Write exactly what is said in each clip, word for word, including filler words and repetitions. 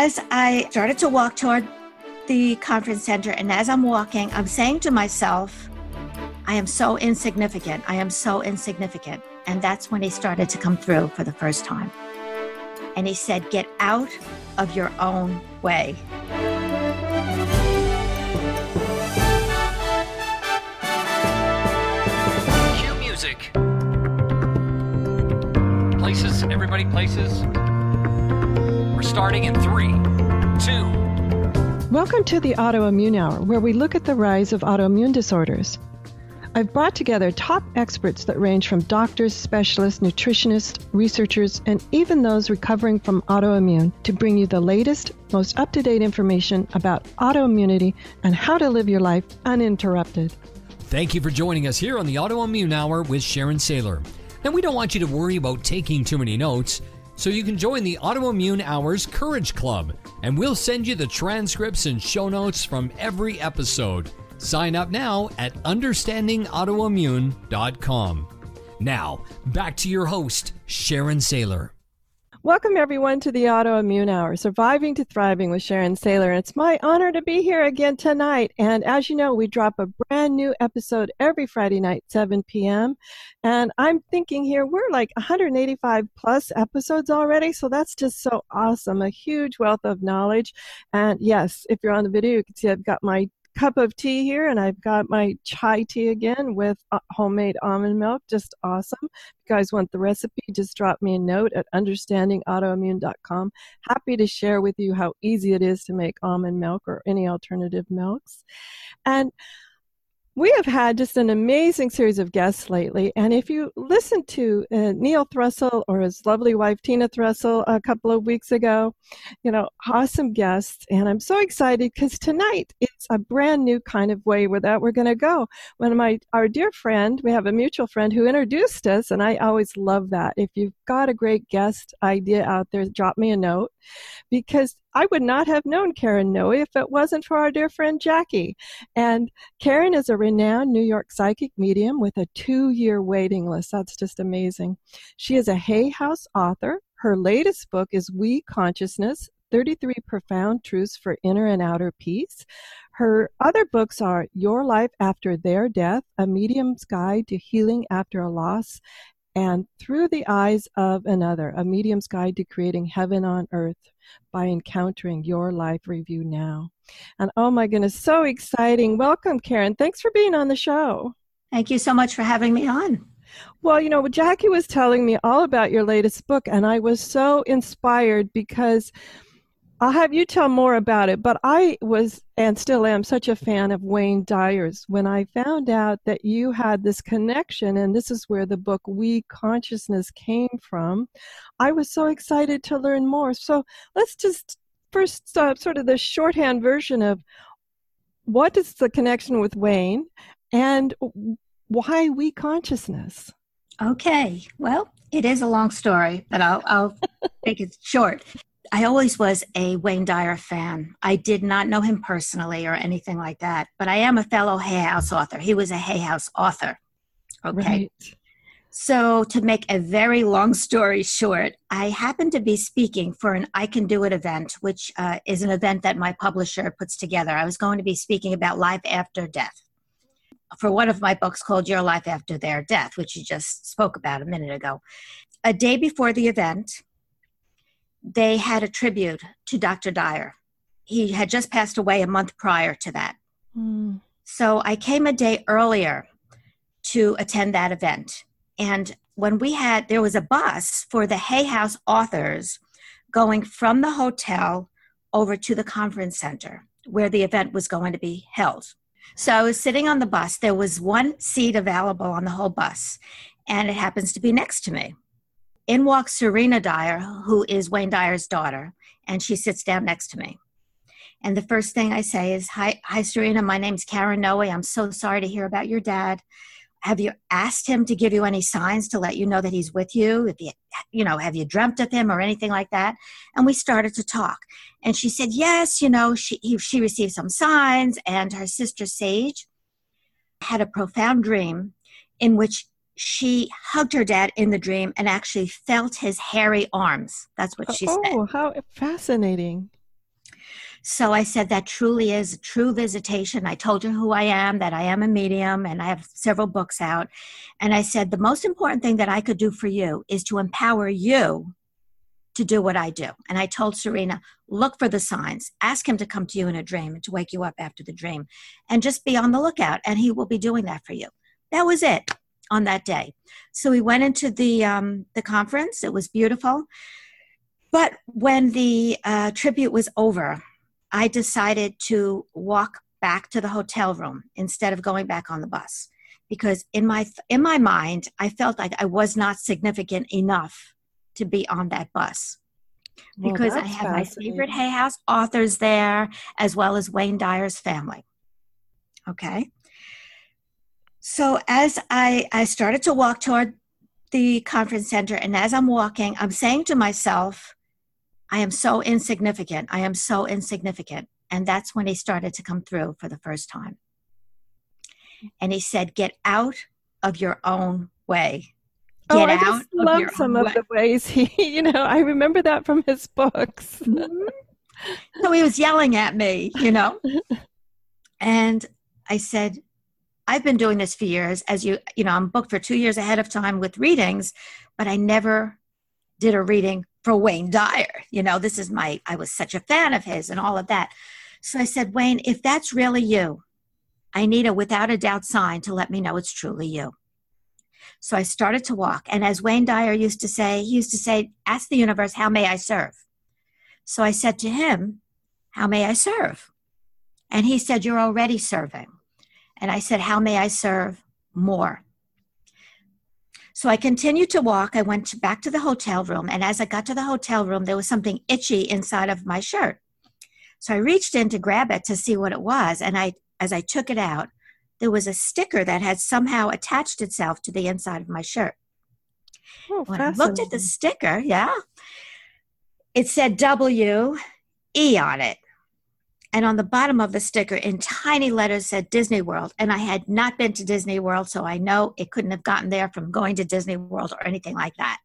as I started to walk toward the conference center, and as I'm walking, I'm saying to myself, I am so insignificant. I am so insignificant. And that's when he started to come through for the first time. And he said, get out of your own way. Cue music. Places, everybody places. We're starting in three, two. Welcome to the Autoimmune Hour, where we look at the rise of autoimmune disorders. I've brought together top experts that range from doctors, specialists, nutritionists, researchers, and even those recovering from autoimmune to bring you the latest, most up-to-date information about autoimmunity and how to live your life uninterrupted. Thank you for joining us here on the Autoimmune Hour with Sharon Saylor. And we don't want you to worry about taking too many notes, so you can join the Autoimmune Hour's Courage Club, and we'll send you the transcripts and show notes from every episode. Sign up now at understanding autoimmune dot com. Now, back to your host, Sharon Saylor. Welcome, everyone, to the Autoimmune Hour, Surviving to Thriving with Sharon Saylor. And it's my honor to be here again tonight. And as you know, we drop a brand new episode every Friday night, seven p.m. And I'm thinking here, we're like one hundred eighty-five plus episodes already. So that's just so awesome. A huge wealth of knowledge. And yes, if you're on the video, you can see I've got my cup of tea here, and I've got my chai tea again with uh, homemade almond milk. Just awesome. If you guys want the recipe, just drop me a note at understanding autoimmune dot com. Happy to share with you how easy it is to make almond milk or any alternative milks. And we have had just an amazing series of guests lately, and if you listen to uh, Neil Thrussell or his lovely wife Tina Thrussell a couple of weeks ago, you know, awesome guests, and I'm so excited because tonight it's a brand new kind of way where that we're going to go. One of my, our dear friend, we have a mutual friend who introduced us, and I always love that. If you've got a great guest idea out there, drop me a note, because I would not have known Karen Noe if it wasn't for our dear friend Jackie. And Karen is a renowned New York psychic medium with a two-year waiting list. That's just amazing. She is a Hay House author. Her latest book is We Consciousness, thirty-three Profound Truths for Inner and Outer Peace. Her other books are Your Life After Their Death, A Medium's Guide to Healing After a Loss, and Through the Eyes of Another, A Medium's Guide to Creating Heaven on Earth by Encountering Your Life Review Now. And oh my goodness, so exciting. Welcome, Karen. Thanks for being on the show. Thank you so much for having me on. Well, you know, Jackie was telling me all about your latest book, and I was so inspired because I'll have you tell more about it, but I was, and still am, such a fan of Wayne Dyer's. When I found out that you had this connection, and this is where the book We Consciousness came from, I was so excited to learn more. So let's just first uh, sort of the shorthand version of what is the connection with Wayne and why We Consciousness? Okay, well, it is a long story, but I'll, I'll make it short. I always was a Wayne Dyer fan. I did not know him personally or anything like that, but I am a fellow Hay House author. He was a Hay House author. Okay. Right. So to make a very long story short, I happened to be speaking for an I Can Do It event, which uh, is an event that my publisher puts together. I was going to be speaking about life after death for one of my books called Your Life After Their Death, which you just spoke about a minute ago. A day before the event, they had a tribute to Doctor Dyer. He had just passed away a month prior to that. Mm. So I came a day earlier to attend that event. And when we had, there was a bus for the Hay House authors going from the hotel over to the conference center where the event was going to be held. So I was sitting on the bus. There was one seat available on the whole bus, and it happens to be next to me. In walks Serena Dyer, who is Wayne Dyer's daughter, and she sits down next to me. And the first thing I say is, hi, hi Serena, my name's Karen Noe. I'm so sorry to hear about your dad. Have you asked him to give you any signs to let you know that he's with you? If you, you know, have you dreamt of him or anything like that? And we started to talk. And she said, yes, you know, she, he, she received some signs, and her sister Sage had a profound dream in which she hugged her dad in the dream and actually felt his hairy arms. That's what she oh, said. Oh, how fascinating. So I said, that truly is a true visitation. I told her who I am, that I am a medium, and I have several books out. And I said, the most important thing that I could do for you is to empower you to do what I do. And I told Serena, look for the signs, ask him to come to you in a dream and to wake you up after the dream, and just be on the lookout, and he will be doing that for you. That was it on that day. So we went into the um, the conference. It was beautiful. But when the uh, tribute was over, I decided to walk back to the hotel room instead of going back on the bus, because in my in my mind, I felt like I was not significant enough to be on that bus, because well, I had my favorite Hay House authors there, as well as Wayne Dyer's family. Okay. So as I, I started to walk toward the conference center, and as I'm walking, I'm saying to myself, I am so insignificant. I am so insignificant. And that's when he started to come through for the first time. And he said, get out of your own way. Get oh, I out just love of some of way. the ways he, you know, I remember that from his books. Mm-hmm. So he was yelling at me, you know, and I said, I've been doing this for years. As you, you know, I'm booked for two years ahead of time with readings, but I never did a reading for Wayne Dyer. You know, this is my, I was such a fan of his and all of that. So I said, Wayne, if that's really you, I need a without a doubt sign to let me know it's truly you. So I started to walk. And as Wayne Dyer used to say, he used to say, ask the universe, how may I serve? So I said to him, how may I serve? And he said, you're already serving. And I said, how may I serve more? So I continued to walk. I went to, back to the hotel room. And as I got to the hotel room, there was something itchy inside of my shirt. So I reached in to grab it to see what it was. And I, as I took it out, there was a sticker that had somehow attached itself to the inside of my shirt. Oh, when I looked at the sticker, yeah, it said W E on it. And on the bottom of the sticker in tiny letters said Disney World. And I had not been to Disney World, so I know it couldn't have gotten there from going to Disney World or anything like that.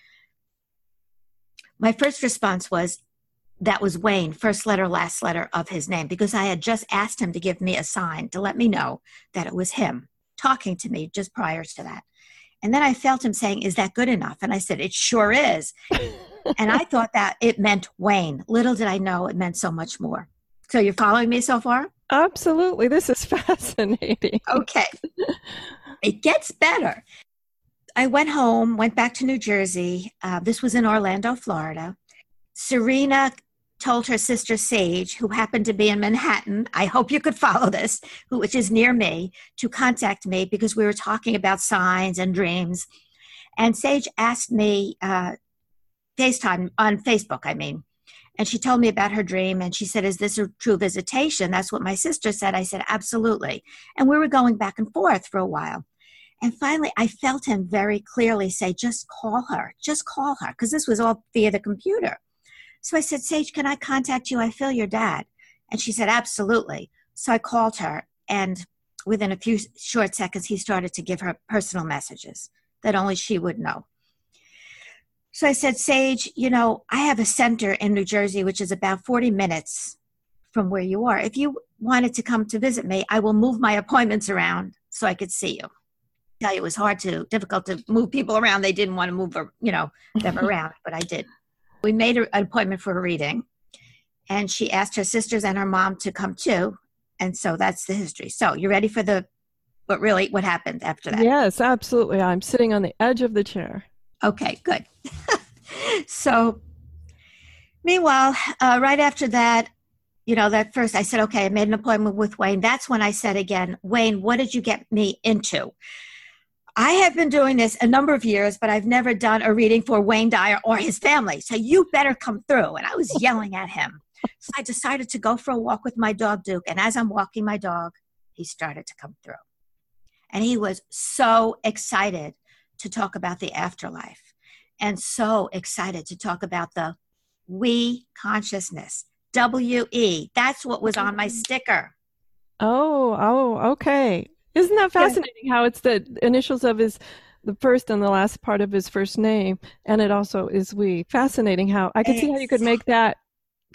My first response was, that was Wayne, first letter, last letter of his name, because I had just asked him to give me a sign to let me know that it was him talking to me just prior to that. And then I felt him saying, is that good enough? And I said, it sure is. And I thought that it meant Wayne. Little did I know it meant so much more. So you're following me so far? Absolutely. This is fascinating. Okay. It gets better. I went home, went back to New Jersey. Uh, this was in Orlando, Florida. Serena told her sister Sage, who happened to be in Manhattan, I hope you could follow this, who, which is near me, to contact me because we were talking about signs and dreams. And Sage asked me, uh, FaceTime, on Facebook, I mean, and she told me about her dream, and she said, is this a true visitation? That's what my sister said. I said, absolutely. And we were going back and forth for a while. And finally, I felt him very clearly say, just call her, just call her, because this was all via the computer. So I said, Sage, can I contact you? I feel your dad. And she said, absolutely. So I called her, and within a few short seconds, he started to give her personal messages that only she would know. So I said, Sage, you know, I have a center in New Jersey, which is about forty minutes from where you are. If you wanted to come to visit me, I will move my appointments around so I could see you. I tell you, it was hard to, difficult to move people around. They didn't want to move, you know, them around, but I did. We made an appointment for a reading, and she asked her sisters and her mom to come too. And so that's the history. So you ready for the, but really what happened after that? Yes, absolutely. I'm sitting on the edge of the chair. Okay, good. So meanwhile, uh, right after that, you know, that first I said, okay, I made an appointment with Wayne. That's when I said again, Wayne, what did you get me into? I have been doing this a number of years, but I've never done a reading for Wayne Dyer or his family. So you better come through. And I was yelling at him. So I decided to go for a walk with my dog, Duke. And as I'm walking my dog, he started to come through. And he was so excited to talk about the afterlife and so excited to talk about the we consciousness, W E. That's what was on my sticker. Oh, oh, okay. Isn't that fascinating yeah. how it's the initials of his, the first and the last part of his first name, and it also is we. Fascinating how, I could exactly. see how you could make that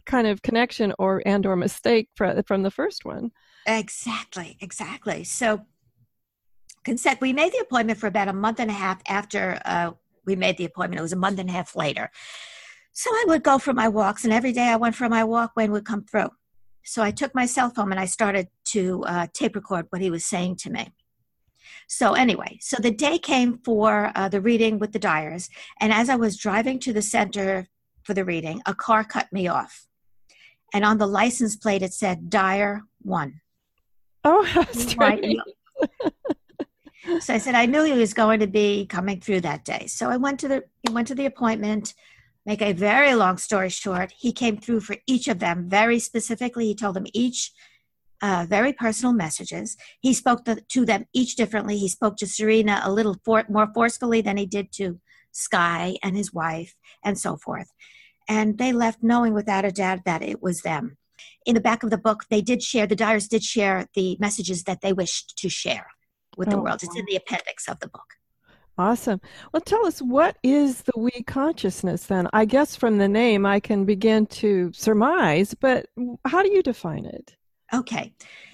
kind of connection or and or mistake fr- from the first one. Exactly, exactly. So consent, we made the appointment for about a month and a half after uh, we made the appointment. It was a month and a half later. So I would go for my walks, and every day I went for my walk, Wayne would come through. So I took my cell phone and I started to uh, tape record what he was saying to me. So anyway, so the day came for uh, the reading with the Dyers, and as I was driving to the center for the reading, a car cut me off. And on the license plate, it said Dyer one. Oh, how strange. So I said, I knew he was going to be coming through that day. So I went to the went to the appointment. Make a very long story short, he came through for each of them very specifically. He told them each uh, very personal messages. He spoke to, to them each differently. He spoke to Serena a little for, more forcefully than he did to Sky and his wife and so forth. And they left knowing without a doubt that it was them. In the back of the book, they did share, the Dyers did share the messages that they wished to share with the Oh, world. It's in the appendix of the book. awesome. Well, tell us, what is the we consciousness then? I guess from the name I can begin to surmise, but how do you define it? Okay.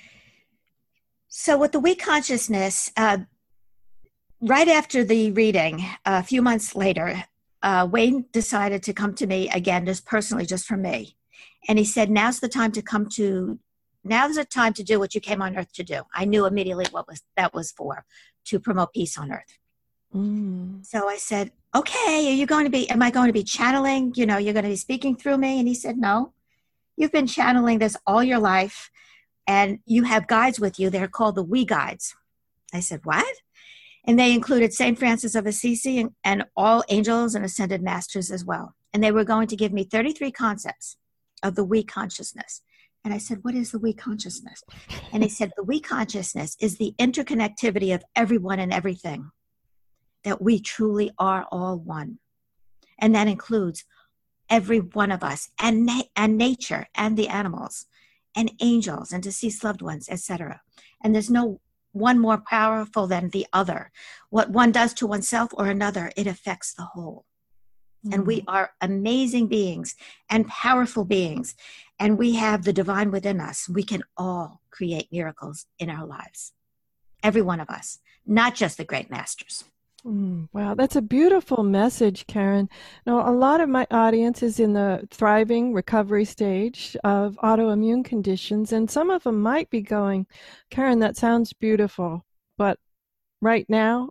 So with the we consciousness, uh, right after the reading, a few months later, uh, Wayne decided to come to me again, just personally, just for me. And he said, now's the time to come to, now's the time to do what you came on earth to do. I knew immediately what was that was for, to promote peace on earth. Mm. So I said, okay, are you going to be, am I going to be channeling? You know, you're going to be speaking through me? And he said, no, you've been channeling this all your life, and you have guides with you. They're called the We Guides. I said, what? And they included Saint Francis of Assisi and, and all angels and ascended masters as well. And they were going to give me thirty-three concepts of the we consciousness. And I said, what is the we consciousness? And he said, the we consciousness is the interconnectivity of everyone and everything, that we truly are all one. And that includes every one of us, and na- and nature, and the animals, and angels, and deceased loved ones, et cetera. And there's no one more powerful than the other. What one does to oneself or another, it affects the whole. Mm. And we are amazing beings and powerful beings. And we have the divine within us. We can all create miracles in our lives. Every one of us, not just the great masters. Mm, wow, that's a beautiful message, Karen. Now, a lot of my audience is in the thriving recovery stage of autoimmune conditions, and some of them might be going, Karen, that sounds beautiful, but right now,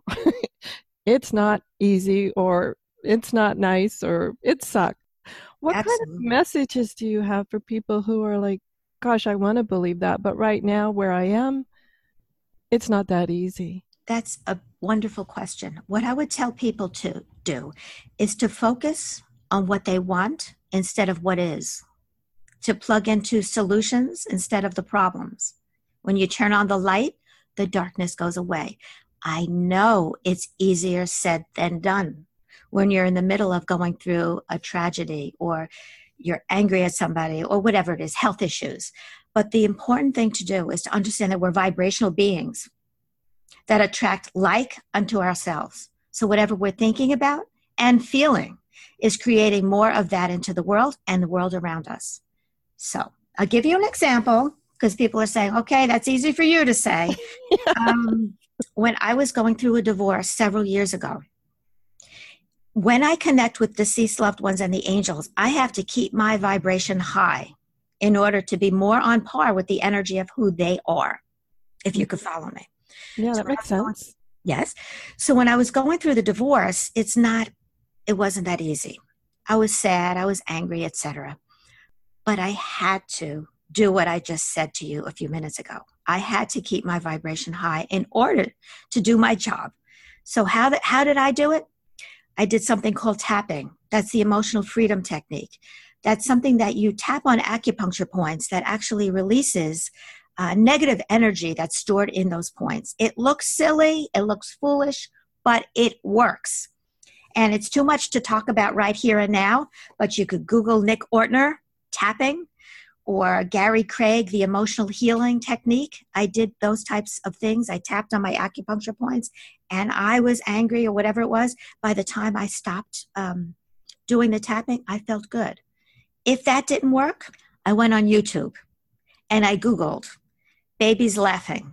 it's not easy, or it's not nice, or it sucks. What Absolutely. kind of messages do you have for people who are like, gosh, I want to believe that, but right now where I am, it's not that easy? That's a wonderful question. What I would tell people to do is to focus on what they want instead of what is, to plug into solutions instead of the problems. When you turn on the light, the darkness goes away. I know it's easier said than done when you're in the middle of going through a tragedy, or you're angry at somebody, or whatever it is, health issues. But the important thing to do is to understand that we're vibrational beings that attract like unto ourselves. So whatever we're thinking about and feeling is creating more of that into the world and the world around us. So I'll give you an example, because people are saying, okay, that's easy for you to say. Yeah. Um, when I was going through a divorce several years ago, when I connect with deceased loved ones and the angels, I have to keep my vibration high in order to be more on par with the energy of who they are, if you could follow me. Yeah, So that makes going, sense. yes. So when I was going through the divorce, it's not, it wasn't that easy. I was sad, I was angry, et cetera. But I had to do what I just said to you a few minutes ago. I had to keep my vibration high in order to do my job. So how did, how did I do it? I did something called tapping. That's the emotional freedom technique. That's something that you tap on acupuncture points that actually releases Uh, negative energy that's stored in those points. It looks silly, it looks foolish, but it works. And it's too much to talk about right here and now, but you could Google Nick Ortner tapping, or Gary Craig, the emotional healing technique. I did those types of things. I tapped on my acupuncture points, and I was angry or whatever it was. By the time I stopped um, doing the tapping, I felt good. If that didn't work, I went on YouTube and I Googled babies laughing,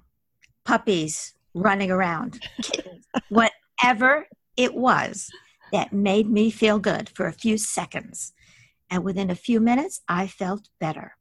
puppies running around, kittens, whatever it was that made me feel good for a few seconds. And within a few minutes, I felt better.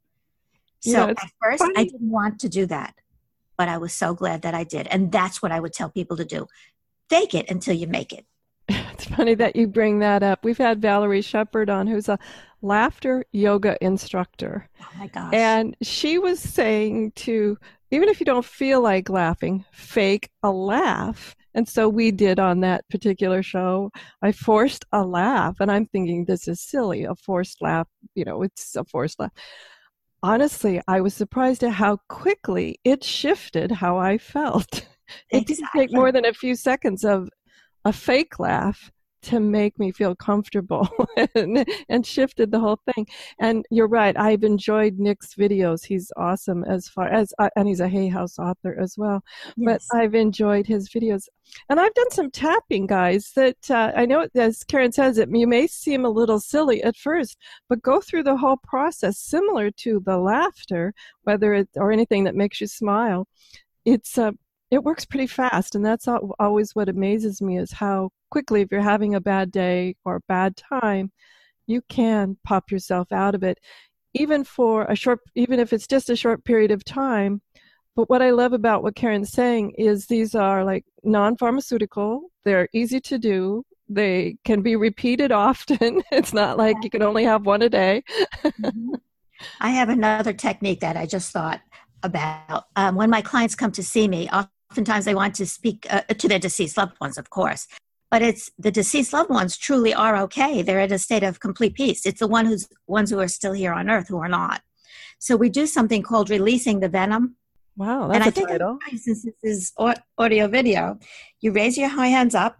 So Yeah, at first, funny. I didn't want to do that, but I was so glad that I did. And that's what I would tell people to do. Fake it until you make it. It's funny that you bring that up. We've had Valerie Shepard on, who's a laughter yoga instructor. Oh my gosh. And she was saying to, even if you don't feel like laughing, fake a laugh. And so we did on that particular show. I forced a laugh, and I'm thinking, this is silly, a forced laugh. You know, it's a forced laugh. Honestly, I was surprised at how quickly it shifted how I felt. It didn't take more than a few seconds of a fake laugh to make me feel comfortable and, and shifted the whole thing. And you're right. I've enjoyed Nick's videos. He's awesome as far as, uh, and he's a Hay House author as well. Yes. But I've enjoyed his videos. And I've done some tapping, guys, that uh, I know, as Karen says, it you may seem a little silly at first, but go through the whole process similar to the laughter, whether it or anything that makes you smile. It's uh, it works pretty fast, and that's always what amazes me is how quickly, if you're having a bad day or a bad time, you can pop yourself out of it, even for a short, even if it's just a short period of time. But what I love about what Karen's saying is these are like non-pharmaceutical. They're easy to do. They can be repeated often. It's not like you can only have one a day. Mm-hmm. I have another technique that I just thought about. Um, when my clients come to see me, oftentimes they want to speak uh, to their deceased loved ones, of course. But it's the deceased loved ones truly are okay. They're in a state of complete peace. It's the one who's, ones who are still here on earth who are not. So we do something called releasing the venom. Wow, that's and I a think title. Since this is audio video, you raise your hands up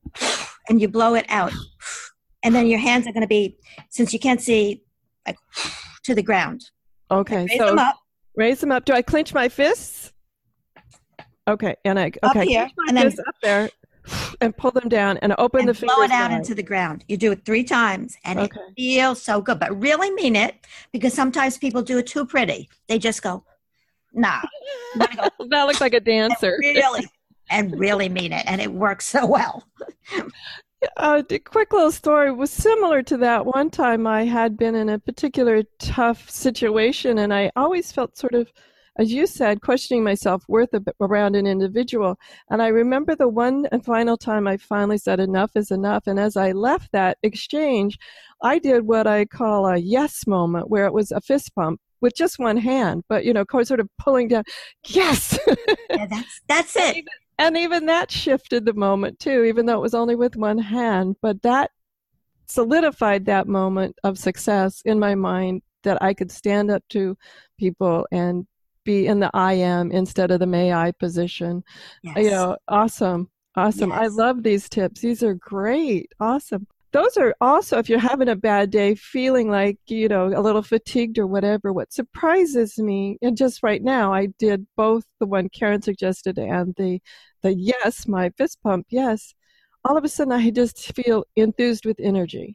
and you blow it out. And then your hands are going to be, since you can't see, like to the ground. Okay, raise so them up. Raise them up. Do I clench my fists? Okay, and I okay, up here, clench my and then fists up there and pull them down and open and the fingers. blow it out wide. into the ground. You do it three times, and Okay. it feels so good. But really mean it, because sometimes people do it too pretty. They just go, nah. Go, that looks like a dancer. and really, and really mean it, and it works so well. Uh, a quick little story was similar to that. One time I had been in a particular tough situation, and I always felt sort of, as you said, questioning my self-worth around an individual. And I remember the one and final time I finally said enough is enough. And as I left that exchange, I did what I call a yes moment, where it was a fist pump with just one hand, but, you know, sort of pulling down, yes! Yeah, that's, that's it. And even that shifted the moment too, even though it was only with one hand. But that solidified that moment of success in my mind, that I could stand up to people and be in the I am instead of the may I position. Yes. You know, awesome. Awesome. Yes. I love these tips. These are great. Awesome. Those are also, if you're having a bad day, feeling like, you know, a little fatigued or whatever, what surprises me, and just right now, I did both the one Karen suggested and the, the yes, my fist pump, yes. All of a sudden, I just feel enthused with energy.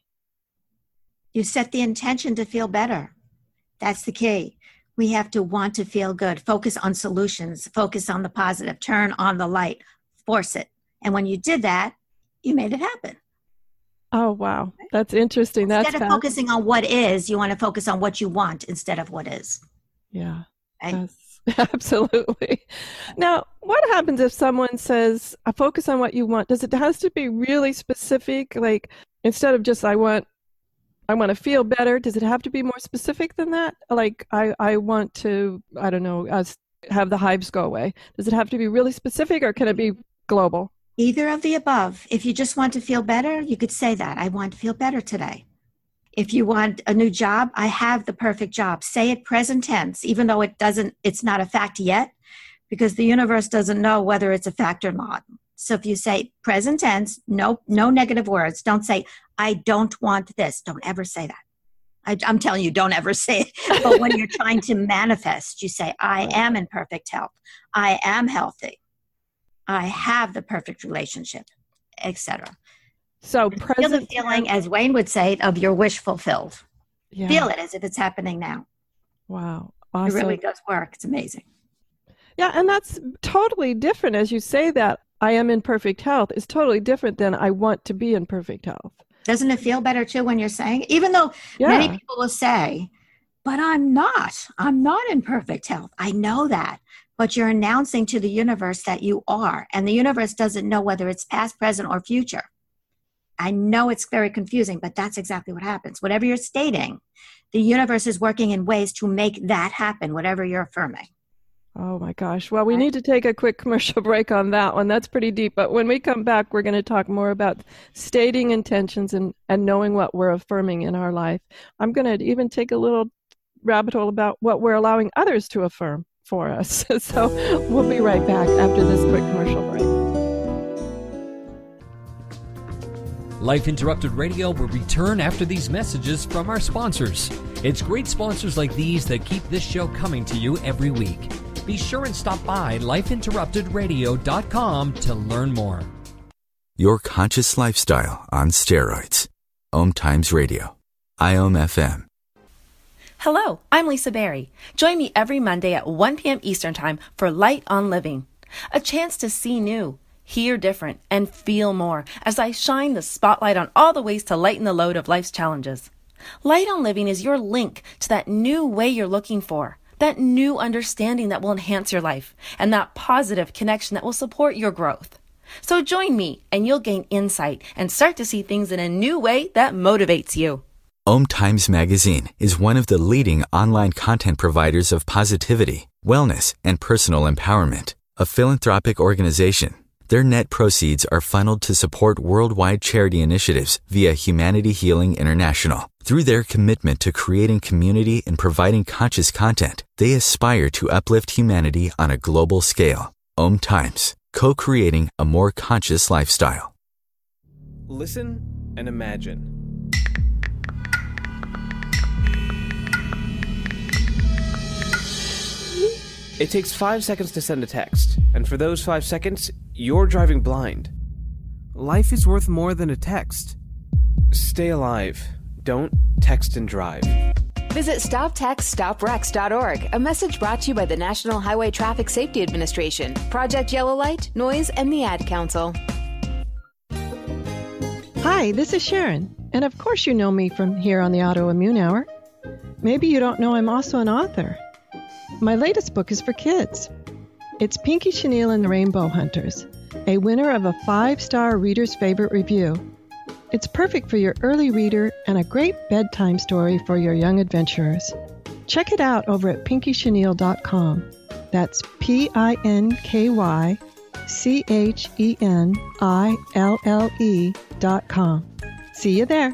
You set the intention to feel better. That's the key. We have to want to feel good. Focus on solutions. Focus on the positive. Turn on the light. Force it. And when you did that, you made it happen. Oh, wow. That's interesting. That's Instead of focusing on what is, you want to focus on what you want instead of what is. Yeah. Right? Yes, absolutely. Now, what happens if someone says, I focus on what you want? Does it has to be really specific? Like, instead of just, I want, I want to feel better, does it have to be more specific than that? Like, I, I want to, I don't know, uh, have the hives go away. Does it have to be really specific, or can it be global? Either of the above. If you just want to feel better, you could say that. I want to feel better today. If you want a new job, I have the perfect job. Say it present tense, even though it doesn't, it's not a fact yet, because the universe doesn't know whether it's a fact or not. So if you say present tense, no, no negative words. Don't say, I don't want this. Don't ever say that. I, I'm telling you, don't ever say it. But when you're trying to manifest, you say, I am in perfect health. I am healthy. I have the perfect relationship, et cetera. So Feel present the feeling, as Wayne would say, of your wish fulfilled. Yeah. Feel it as if it's happening now. Wow. Awesome. It really does work. It's amazing. Yeah, and that's totally different. As you say that, I am in perfect health is totally different than I want to be in perfect health. Doesn't it feel better too when you're saying, even though Yeah. many people will say, but I'm not, I'm not in perfect health. I know that, but you're announcing to the universe that you are, and the universe doesn't know whether it's past, present, or future. I know it's very confusing, but that's exactly what happens. Whatever you're stating, the universe is working in ways to make that happen, whatever you're affirming. Oh my gosh. Well, we need to take a quick commercial break on that one. That's pretty deep. But when we come back, we're going to talk more about stating intentions and, and knowing what we're affirming in our life. I'm going to even take a little rabbit hole about what we're allowing others to affirm for us. So we'll be right back after this quick commercial break. Life Interrupted Radio will return after these messages from our sponsors. It's great sponsors like these that keep this show coming to you every week. Be sure and stop by life interrupted radio dot com to learn more. Your conscious lifestyle on steroids. Om Times Radio. I O M F M. Hello, I'm Lisa Berry. Join me every Monday at one p.m. Eastern Time for Light on Living. A chance to see new, hear different, and feel more as I shine the spotlight on all the ways to lighten the load of life's challenges. Light on Living is your link to that new way you're looking for, that new understanding that will enhance your life, and that positive connection that will support your growth. So join me and you'll gain insight and start to see things in a new way that motivates you. Om Times Magazine is one of the leading online content providers of positivity, wellness, and personal empowerment. A philanthropic organization, their net proceeds are funneled to support worldwide charity initiatives via Humanity Healing International. Through their commitment to creating community and providing conscious content, they aspire to uplift humanity on a global scale. Om Times, co-creating a more conscious lifestyle. Listen and imagine. It takes five seconds to send a text, and for those five seconds, you're driving blind. Life is worth more than a text. Stay alive. Don't text and drive. Visit stop text stop wrecks dot org, a message brought to you by the National Highway Traffic Safety Administration, Project Yellow Light, Noise, and the Ad Council. Hi, this is Sharon, and of course you know me from here on the Autoimmune Hour. Maybe you don't know I'm also an author. My latest book is for kids. It's Pinky Chenille and the Rainbow Hunters, a winner of a five-star Reader's Favorite Review. It's perfect for your early reader and a great bedtime story for your young adventurers. Check it out over at pinky chenille dot com. That's P I N K Y C H E N I L L E dot com. See you there.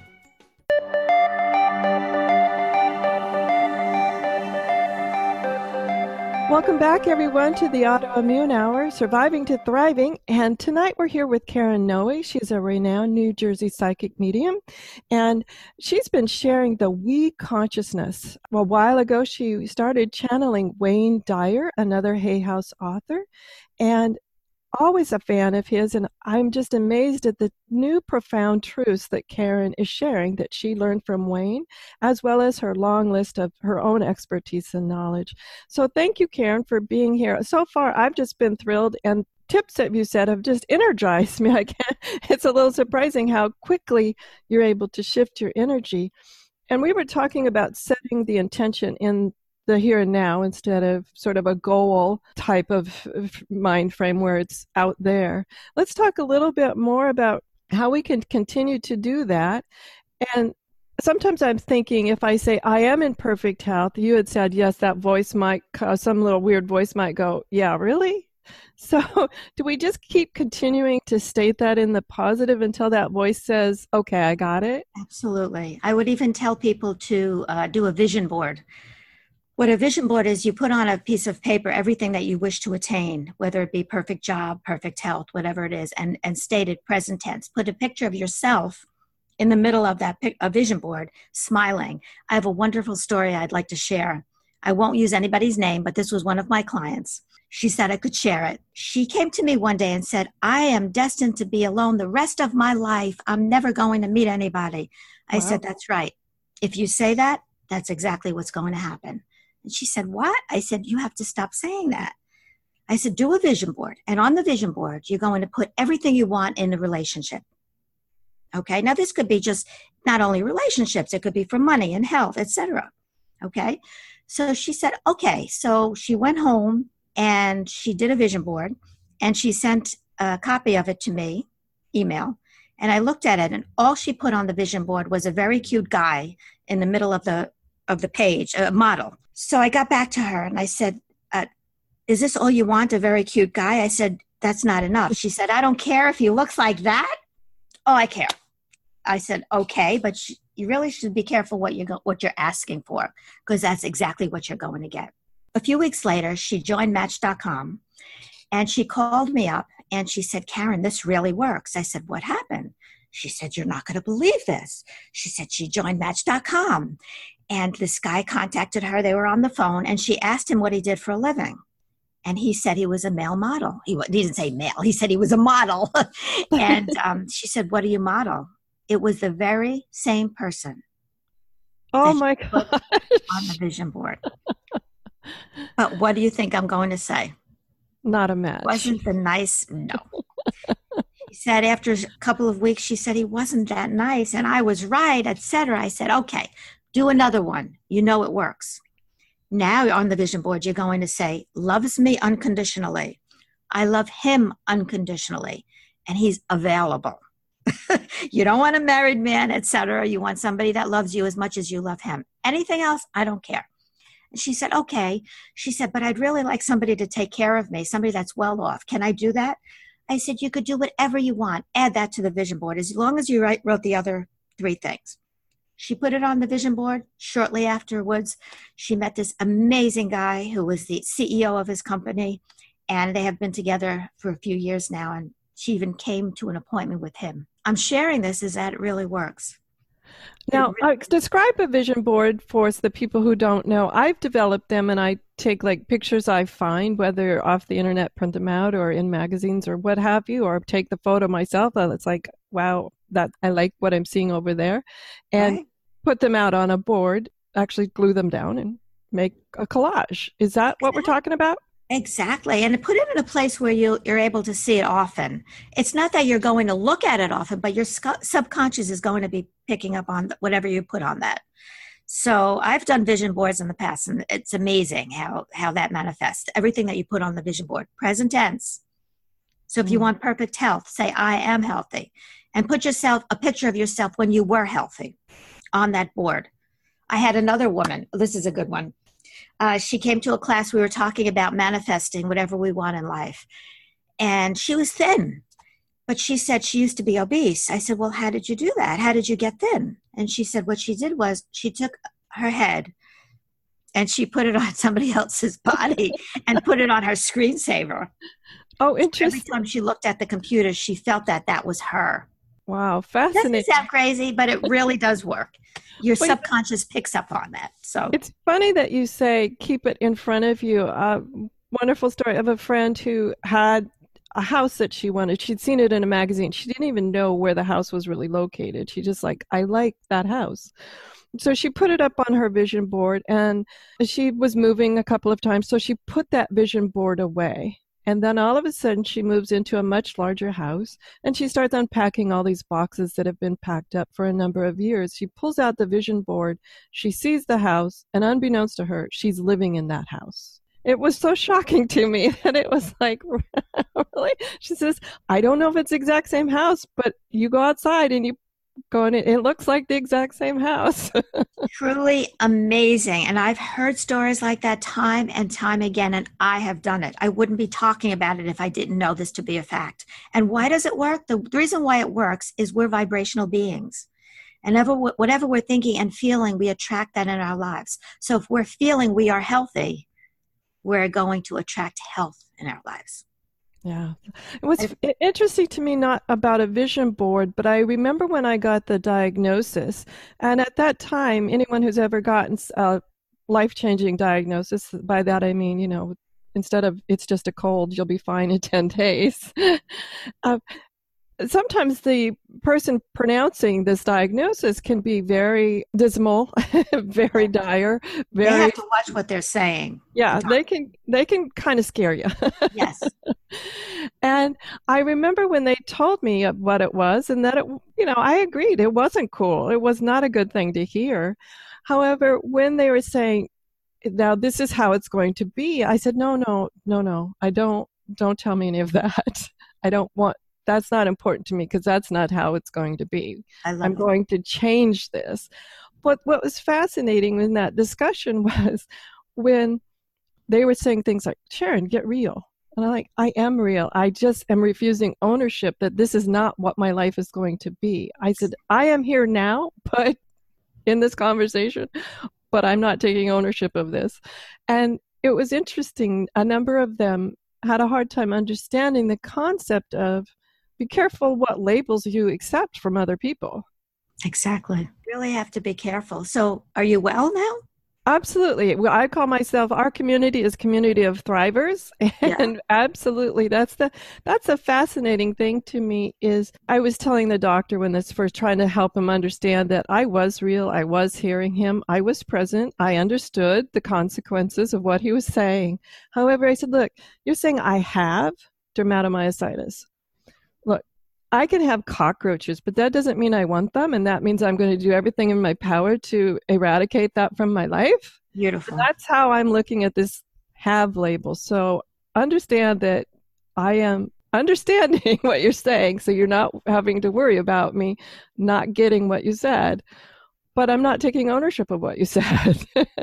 Welcome back, everyone, to the Autoimmune Hour, Surviving to Thriving. And tonight we're here with Karen Noe. She's a renowned New Jersey psychic medium, and she's been sharing the we consciousness. A while ago, she started channeling Wayne Dyer, another Hay House author, and always a fan of his, and I'm just amazed at the new profound truths that Karen is sharing that she learned from Wayne, as well as her long list of her own expertise and knowledge. So thank you, Karen, for being here. So far, I've just been thrilled, and tips that you said have just energized me. I can't, it's a little surprising how quickly you're able to shift your energy. And we were talking about setting the intention in the here and now instead of sort of a goal type of mind frame where it's out there. Let's talk a little bit more about how we can continue to do that. And sometimes I'm thinking if I say I am in perfect health, you had said, yes, that voice might, some little weird voice might go, yeah, really? So do we just keep continuing to state that in the positive until that voice says, okay, I got it? Absolutely. I would even tell people to uh, do a vision board. What a vision board is, you put on a piece of paper everything that you wish to attain, whether it be perfect job, perfect health, whatever it is, and, and state it present tense. Put a picture of yourself in the middle of that pic- a vision board, smiling. I have a wonderful story I'd like to share. I won't use anybody's name, but this was one of my clients. She said I could share it. She came to me one day and said, I am destined to be alone the rest of my life. I'm never going to meet anybody. I Wow. said, that's right. If you say that, that's exactly what's going to happen. And she said, what? I said, you have to stop saying that. I said, do a vision board. And on the vision board, you're going to put everything you want in the relationship. Okay. Now this could be just not only relationships, it could be for money and health, et cetera. Okay. So she said, okay. So she went home and she did a vision board and she sent a copy of it to me, email. And I looked at it and all she put on the vision board was a very cute guy in the middle of the, of the page, a model. So I got back to her and I said, uh, is this all you want? A very cute guy? I said, that's not enough. She said, I don't care if he looks like that. Oh, I care. I said, okay, but sh- you really should be careful what you're, go- what you're asking for, because that's exactly what you're going to get. A few weeks later, she joined Match dot com and she called me up and she said, Karen, this really works. I said, what happened? She said, you're not going to believe this. She said she joined Match dot com and this guy contacted her. They were on the phone and she asked him what he did for a living. And he said he was a male model. He, he didn't say male. He said he was a model. And um, she said, what do you model? It was the very same person. Oh my God. On the vision board. But what do you think I'm going to say? Not a match. Wasn't the nice? No. She said after a couple of weeks, she said he wasn't that nice. And I was right, et cetera. I said, okay, do another one. You know it works. Now on the vision board, you're going to say, loves me unconditionally. I love him unconditionally. And he's available. You don't want a married man, et cetera. You want somebody that loves you as much as you love him. Anything else, I don't care. And she said, okay. She said, but I'd really like somebody to take care of me, somebody that's well off. Can I do that? I said, you could do whatever you want. Add that to the vision board as long as you write, wrote the other three things. She put it on the vision board. Shortly afterwards, she met this amazing guy who was the C E O of his company. And they have been together for a few years now. And she even came to an appointment with him. I'm sharing this is that it really works. Now, uh, describe a vision board for the people who don't know. I've developed them and I take like pictures I find, whether off the internet, print them out or in magazines or what have you, or take the photo myself. It's like, wow, that I like what I'm seeing over there. And right. Put them out on a board, actually glue them down and make a collage. Is that what we're talking about? Exactly. And put it in a place where you, you're able to see it often. It's not that you're going to look at it often, but your sc- subconscious is going to be picking up on whatever you put on that. So I've done vision boards in the past, and it's amazing how, how that manifests. Everything that you put on the vision board, present tense. So if mm. you want perfect health, say, I am healthy. And put yourself, a picture of yourself when you were healthy on that board. I had another woman. This is a good one. Uh, she came to a class. We were talking about manifesting whatever we want in life. And she was thin, but she said she used to be obese. I said, well, how did you do that? How did you get thin? And she said what she did was she took her head and she put it on somebody else's body and put it on her screensaver. Oh, interesting. Every time she looked at the computer, she felt that that was her. Wow, fascinating. Doesn't sound crazy, but it really does work. Your Wait, subconscious picks up on that. So it's funny that you say keep it in front of you. Uh, wonderful story of a friend who had a house that she wanted. She'd seen it in a magazine. She didn't even know where the house was really located. She just like, I like that house. So she put it up on her vision board, and she was moving a couple of times. So she put that vision board away. And then all of a sudden she moves into a much larger house and she starts unpacking all these boxes that have been packed up for a number of years. She pulls out the vision board, she sees the house, and unbeknownst to her, she's living in that house. It was so shocking to me that it was like, really? She says, I don't know if it's the exact same house, but you go outside and you go in, it looks like the exact same house. Truly amazing. And I've heard stories like that time and time again, and I have done it. I wouldn't be talking about it if I didn't know this to be a fact. And why does it work? The reason why it works is we're vibrational beings. And ever, whatever we're thinking and feeling, we attract that in our lives. So if we're feeling we are healthy, we're going to attract health in our lives. Yeah. It was interesting to me, not about a vision board, but I remember when I got the diagnosis. And at that time, anyone who's ever gotten a life-changing diagnosis, by that I mean, you know, instead of it's just a cold, you'll be fine in ten days. uh, sometimes the person pronouncing this diagnosis can be very dismal, very dire, very. They have to watch what they're saying. Yeah, they can. They can kind of scare you. Yes. And I remember when they told me what it was, and that it, you know, I agreed. It wasn't cool. It was not a good thing to hear. However, when they were saying, "Now this is how it's going to be," I said, "No, no, no, no. I don't. Don't tell me any of that. I don't want." That's not important to me because that's not how it's going to be. I love I'm it. going to change this. But what was fascinating in that discussion was when they were saying things like, Sharon, get real. And I'm like, I am real. I just am refusing ownership that this is not what my life is going to be. I said, I am here now, but in this conversation, but I'm not taking ownership of this. And it was interesting. A number of them had a hard time understanding the concept of be careful what labels you accept from other people. Exactly. Really have to be careful. So are you well now? Absolutely. Well, I call myself, our community is community of thrivers. And Yeah. absolutely, that's the that's a fascinating thing to me is I was telling the doctor when this first trying to help him understand that I was real. I was hearing him. I was present. I understood the consequences of what he was saying. However, I said, look, you're saying I have dermatomyositis. Look, I can have cockroaches, but that doesn't mean I want them, and that means I'm going to do everything in my power to eradicate that from my life. Beautiful. And that's how I'm looking at this have label. So understand that I am understanding what you're saying, so you're not having to worry about me not getting what you said, but I'm not taking ownership of what you said.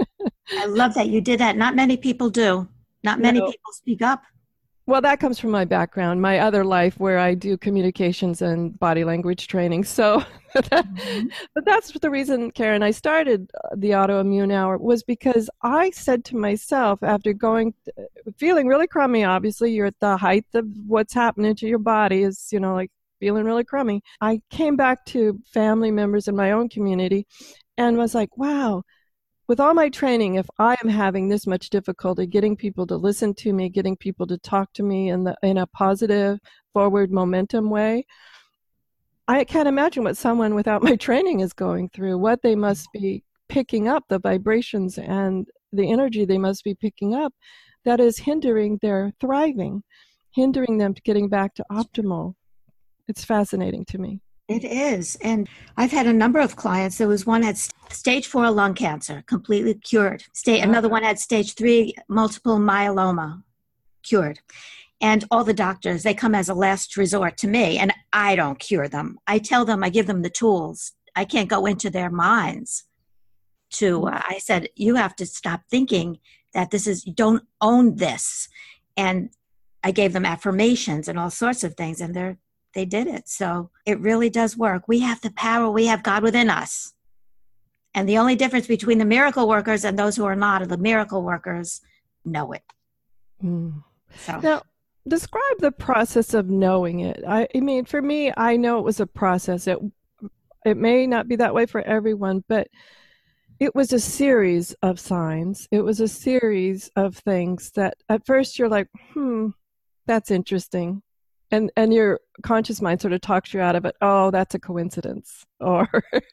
I love that you did that. Not many people do. Not many No. people speak up. Well, that comes from my background, my other life where I do communications and body language training. So, that, Mm-hmm. but that's the reason, Karen, I started the Autoimmune Hour was because I said to myself after going, feeling really crummy, obviously you're at the height of what's happening to your body is, you know, like feeling really crummy. I came back to family members in my own community and was like, wow, with all my training, if I am having this much difficulty getting people to listen to me, getting people to talk to me in the in a positive, forward momentum way, I can't imagine what someone without my training is going through, what they must be picking up, the vibrations and the energy they must be picking up that is hindering their thriving, hindering them to getting back to optimal. It's fascinating to me. It is. And I've had a number of clients. There was one had st- stage four lung cancer, completely cured. Sta- Another one had stage three multiple myeloma, cured. And all the doctors, they come as a last resort to me, and I don't cure them. I tell them, I give them the tools. I can't go into their minds to, uh, I said, you have to stop thinking that this is, you don't own this. And I gave them affirmations and all sorts of things, and they're they did it. So it really does work. We have the power. We have God within us. And the only difference between the miracle workers and those who are not are the miracle workers know it. Mm. So Now, describe the process of knowing it. I, I mean, for me, I know it was a process. It it may not be that way for everyone, but it was a series of signs. It was a series of things that at first you're like, hmm, that's interesting. And and your conscious mind sort of talks you out of it. Oh, that's a coincidence. Or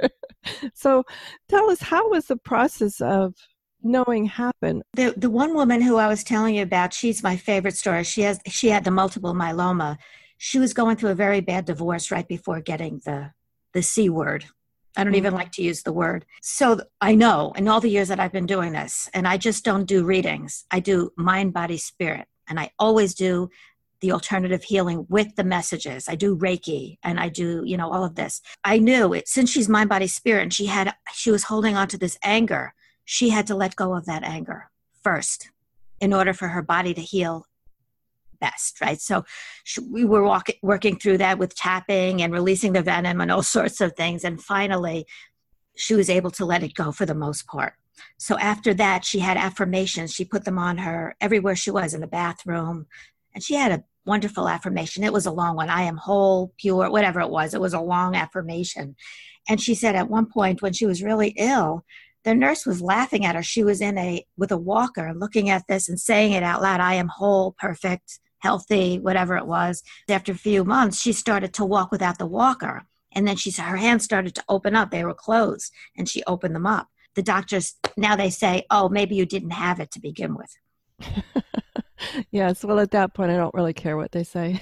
so tell us, how was the process of knowing happen? the the one woman who I was telling you about, she's my favorite story. She has she had the multiple myeloma. She was going through a very bad divorce right before getting the the C word. I don't even like to use the word. So I know in all the years that I've been doing this, and I just don't do readings. I do mind, body, spirit. And I always do the alternative healing with the messages. I do Reiki and I do, you know, all of this. I knew it since she's mind, body, spirit, and she had, she was holding on to this anger. She had to let go of that anger first in order for her body to heal best, right? So she, we were walk, working through that with tapping and releasing the venom and all sorts of things. And finally, she was able to let it go for the most part. So after that, she had affirmations. She put them on her everywhere she was, in the bathroom. And she had a wonderful affirmation. It was a long one. I am whole, pure, whatever it was. It was a long affirmation. And she said at one point when she was really ill, the nurse was laughing at her. She was in a, with a walker looking at this and saying it out loud. I am whole, perfect, healthy, whatever it was. After a few months, she started to walk without the walker. And then she saw her hands started to open up. They were closed, and she opened them up. The doctors, now they say, oh, maybe you didn't have it to begin with. Yes, well, at that point, I don't really care what they say.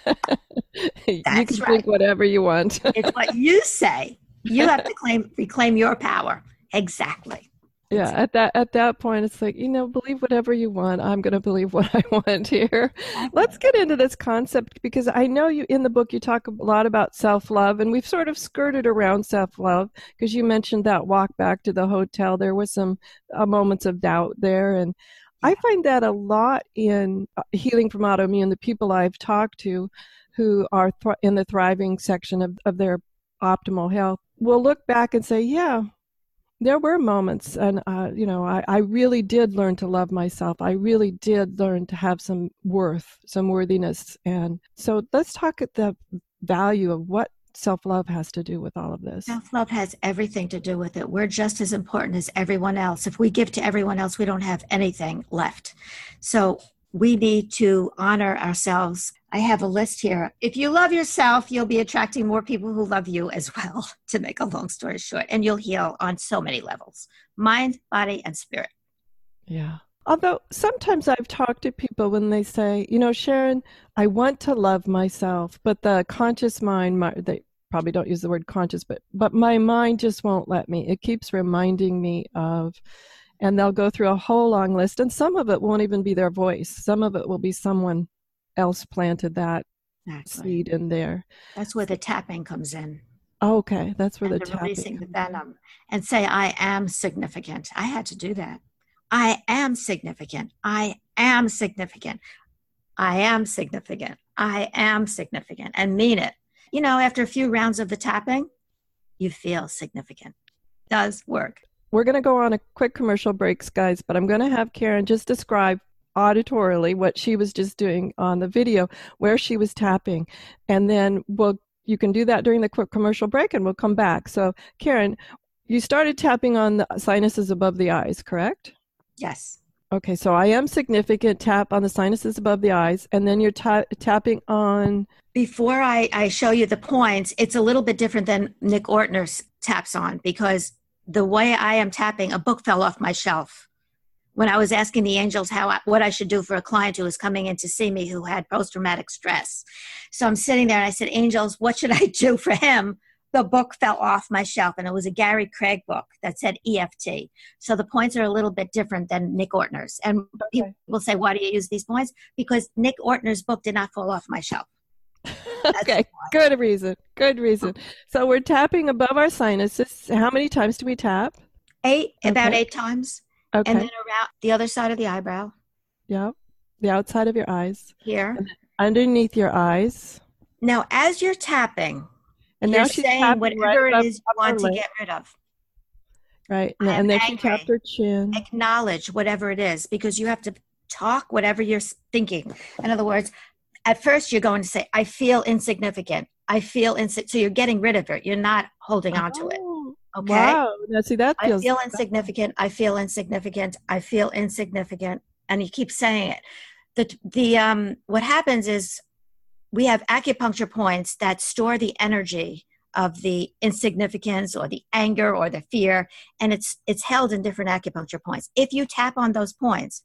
You That's can right. think whatever you want. It's what you say. You have to claim, reclaim your power. Exactly. Yeah, at that at that point, it's like, you know, believe whatever you want. I'm going to believe what I want here. Let's get into this concept, because I know you in the book you talk a lot about self-love, and we've sort of skirted around self-love because you mentioned that walk back to the hotel. There was some uh, moments of doubt there, and I find that a lot in Healing from Autoimmune. The people I've talked to who are th- in the thriving section of, of their optimal health will look back and say, yeah, there were moments, and uh, you know, I, I really did learn to love myself. I really did learn to have some worth, some worthiness. And so let's talk at the value of what self-love has to do with all of this. Self-love has everything to do with it. We're just as important as everyone else. If we give to everyone else, we don't have anything left. So we need to honor ourselves. I have a list here. If you love yourself, you'll be attracting more people who love you as well, to make a long story short. And you'll heal on so many levels: mind, body, and spirit. Yeah. Although sometimes I've talked to people when they say, you know, Sharon, I want to love myself, but the conscious mind, my, they probably don't use the word conscious, but but my mind just won't let me. It keeps reminding me of, and they'll go through a whole long list, and some of it won't even be their voice. Some of it will be someone else planted that exactly. seed in there. That's where the tapping comes in. Oh, okay, that's where and the, the tapping releasing the venom, and say, I am significant. I had to do that. I am significant. I am significant. I am significant. I am significant, and mean it. You know, after a few rounds of the tapping, you feel significant. It does work. We're going to go on a quick commercial breaks, guys, but I'm going to have Karen just describe auditorily what she was just doing on the video, where she was tapping, and then we'll you can do that during the quick commercial break, and we'll come back. So, Karen, you started tapping on the sinuses above the eyes, correct? Yes. Okay, so I am significant, tap on the sinuses above the eyes, and then you're ta- tapping on... Before I, I show you the points, it's a little bit different than Nick Ortner's taps on, because the way I am tapping, a book fell off my shelf. When I was asking the angels how I, what I should do for a client who was coming in to see me who had post-traumatic stress. So I'm sitting there and I said, angels, what should I do for him? The book fell off my shelf, and it was a Gary Craig book that said E F T. So the points are a little bit different than Nick Ortner's. And okay. people say, why do you use these points? Because Nick Ortner's book did not fall off my shelf. Okay, good reason. Good reason. So we're tapping above our sinuses. How many times do we tap? Eight, okay. about eight times. Okay. And then around the other side of the eyebrow. Yeah, the outside of your eyes. Here. Underneath your eyes. Now, as you're tapping, and you're now she's saying whatever right it is you want to get rid of. Right. I'm and then angry. She tapped her chin. Acknowledge whatever it is, because you have to talk whatever you're thinking. In other words, at first you're going to say, I feel insignificant. I feel insignificant. So you're getting rid of it. You're not holding on to it. Okay. Wow. Now see, that feels I feel insignificant. I feel insignificant. I feel insignificant. And you keep saying it. The, the, um, what happens is we have acupuncture points that store the energy of the insignificance or the anger or the fear, and it's it's held in different acupuncture points. If you tap on those points,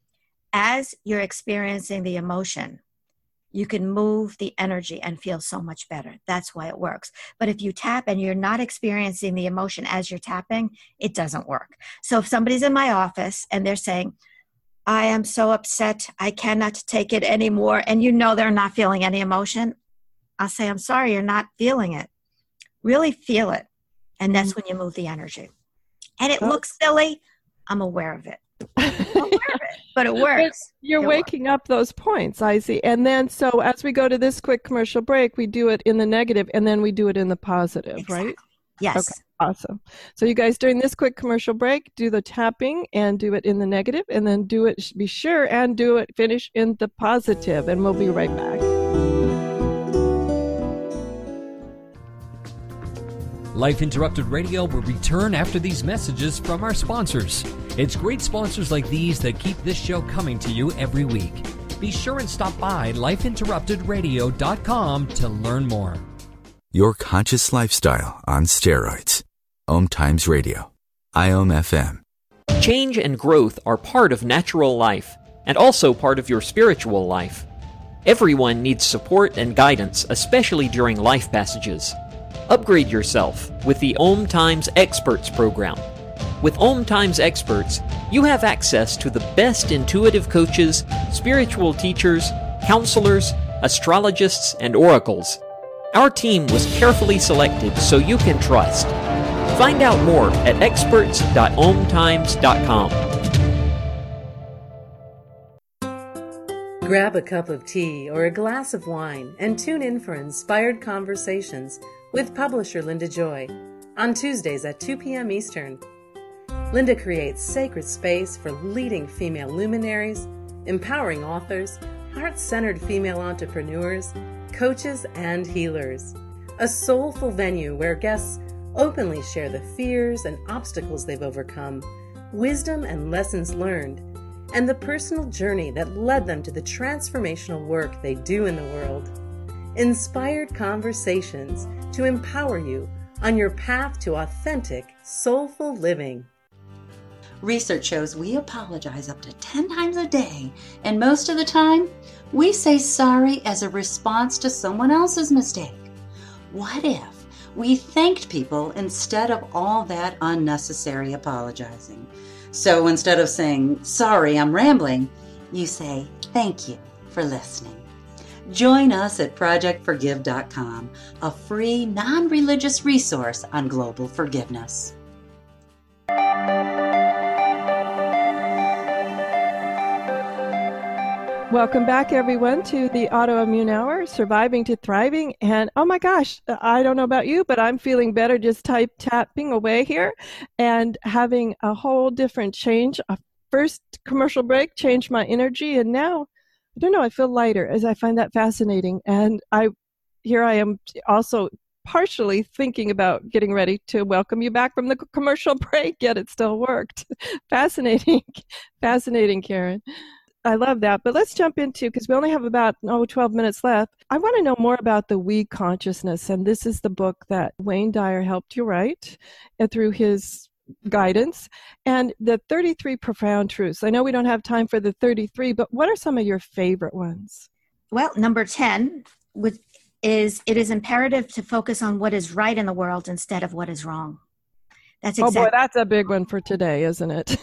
as you're experiencing the emotion, you can move the energy and feel so much better. That's why it works. But if you tap and you're not experiencing the emotion as you're tapping, it doesn't work. So if somebody's in my office and they're saying, I am so upset, I cannot take it anymore, and you know they're not feeling any emotion, I'll say, I'm sorry, you're not feeling it. Really feel it. And that's when you move the energy. And it looks silly. I'm aware of it. I'm aware of it, but it works. But you're it waking works. up those points, I see. And then, so as we go to this quick commercial break, we do it in the negative, and then we do it in the positive, exactly. right? Yes. Okay, awesome. So you guys, during this quick commercial break, do the tapping and do it in the negative, and then do it, be sure and do it, finish in the positive, and we'll be right back. Life Interrupted Radio will return after these messages from our sponsors. It's great sponsors like these that keep this show coming to you every week. Be sure and stop by life interrupted radio dot com to learn more. Your conscious lifestyle on steroids. Om Times Radio. I O M F M. Change and growth are part of natural life, and also part of your spiritual life. Everyone needs support and guidance, especially during life passages. Upgrade yourself with the Om Times Experts program. With Om Times Experts, you have access to the best intuitive coaches, spiritual teachers, counselors, astrologists, and oracles. Our team was carefully selected so you can trust. Find out more at experts dot om times dot com. Grab a cup of tea or a glass of wine and tune in for Inspired Conversations with publisher Linda Joy on Tuesdays at two p.m. Eastern. Linda creates sacred space for leading female luminaries, empowering authors, heart-centered female entrepreneurs, coaches, and healers. A soulful venue where guests openly share the fears and obstacles they've overcome, wisdom and lessons learned, and the personal journey that led them to the transformational work they do in the world. Inspired Conversations to empower you on your path to authentic, soulful living. Research shows we apologize up to ten times a day, and most of the time, we say sorry as a response to someone else's mistake. What if we thanked people instead of all that unnecessary apologizing? So instead of saying, sorry, I'm rambling, you say, thank you for listening. Join us at project forgive dot com, a free, non-religious resource on global forgiveness. Welcome back, everyone, to the Autoimmune Hour, Surviving to Thriving. And oh my gosh, I don't know about you, but I'm feeling better just type tapping away here and having a whole different change. A first commercial break changed my energy, and now, I don't know, I feel lighter as I find that fascinating. And I, here I am also partially thinking about getting ready to welcome you back from the commercial break, yet it still worked. Fascinating, fascinating, Karen. I love that. But let's jump into, because we only have about, oh, twelve minutes left. I want to know more about the we consciousness. And this is the book that Wayne Dyer helped you write uh, through his guidance. And the thirty-three profound truths. I know we don't have time for the thirty-three, but what are some of your favorite ones? Well, number ten with, is it is imperative to focus on what is right in the world instead of what is wrong. That's exactly. Oh boy, that's a big one for today, isn't it?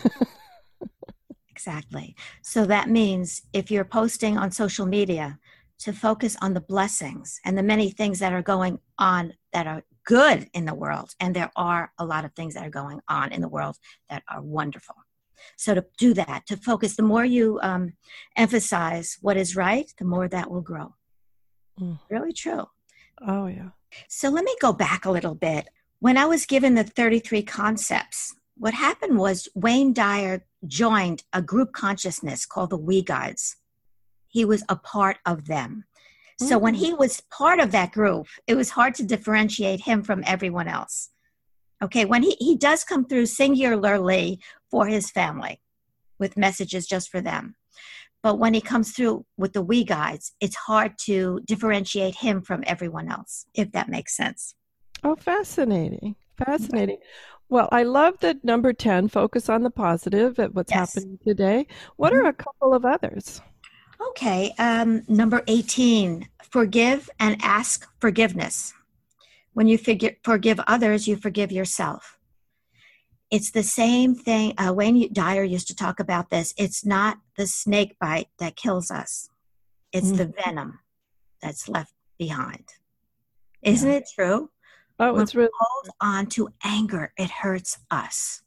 Exactly. So that means if you're posting on social media, to focus on the blessings and the many things that are going on that are good in the world. And there are a lot of things that are going on in the world that are wonderful. So to do that, to focus, the more you um, emphasize what is right, the more that will grow. Mm. Really true. Oh, yeah. So let me go back a little bit. When I was given the thirty-three concepts, what happened was Wayne Dyer joined a group consciousness called the We Guides. He was a part of them. Mm-hmm. So when he was part of that group, it was hard to differentiate him from everyone else. Okay, when he, he does come through singularly for his family with messages just for them. But when he comes through with the We Guides, it's hard to differentiate him from everyone else, if that makes sense. Oh, fascinating. Fascinating. Well, I love that number ten, focus on the positive at what's yes. happening today. What mm-hmm. are a couple of others? Okay. Um, number eighteen, forgive and ask forgiveness. When you forgive, forgive others, you forgive yourself. It's the same thing. Uh, Wayne Dyer used to talk about this. It's not the snake bite that kills us. It's mm-hmm. the venom that's left behind. Isn't yeah. it true? Oh, when it's really we hold on to anger, it hurts us.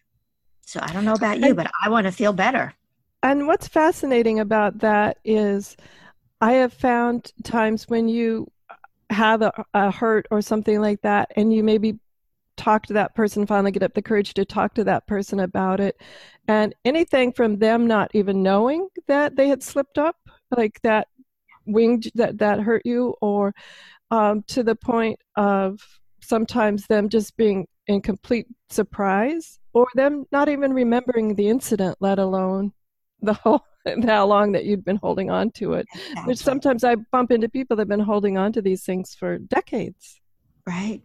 So I don't know about you, but I want to feel better. And what's fascinating about that is I have found times when you have a, a hurt or something like that, and you maybe talk to that person, finally get up the courage to talk to that person about it. And anything from them not even knowing that they had slipped up, like that winged, that, that hurt you, or um, to the point of sometimes them just being in complete surprise, or them not even remembering the incident, let alone the whole how long that you'd been holding on to it. Exactly. Which sometimes I bump into people that have been holding on to these things for decades. Right.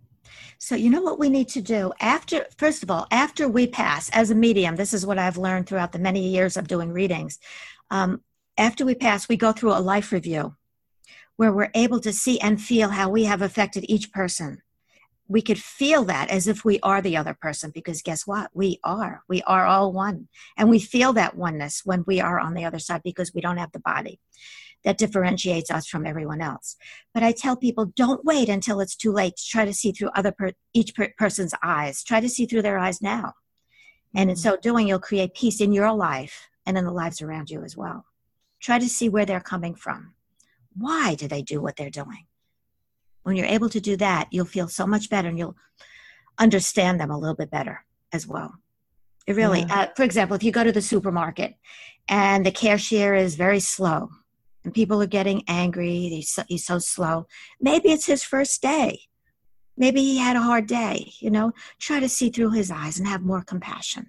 So you know what we need to do after, first of all, after we pass as a medium, this is what I've learned throughout the many years of doing readings. Um, after we pass, we go through a life review where we're able to see and feel how we have affected each person. We could feel that as if we are the other person, because guess what? We are. We are all one. And we feel that oneness when we are on the other side because we don't have the body that differentiates us from everyone else. But I tell people, don't wait until it's too late to try to see through other per- each per- person's eyes. Try to see through their eyes now. And in so doing, you'll create peace in your life and in the lives around you as well. Try to see where they're coming from. Why do they do what they're doing? When you're able to do that, you'll feel so much better and you'll understand them a little bit better as well. It really, yeah. uh, for example, if you go to the supermarket and the cashier is very slow and people are getting angry, he's so, he's so slow, maybe it's his first day. Maybe he had a hard day, you know, try to see through his eyes and have more compassion.